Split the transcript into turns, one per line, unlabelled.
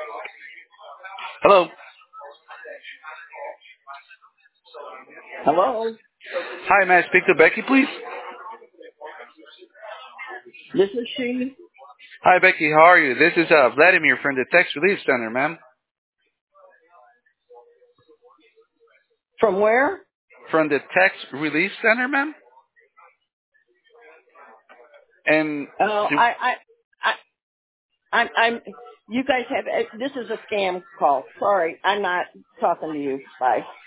Hello.
Hello,
Hi, may I speak to Becky, please?
this is she.
Hi, Becky. How are you? This is Vladimir from the Tax Relief Center, ma'am.
From where?
From the Tax Relief Center, ma'am. And
Oh,
the,
I'm. You guys have. This is a scam call. Sorry, I'm not talking to you. Bye.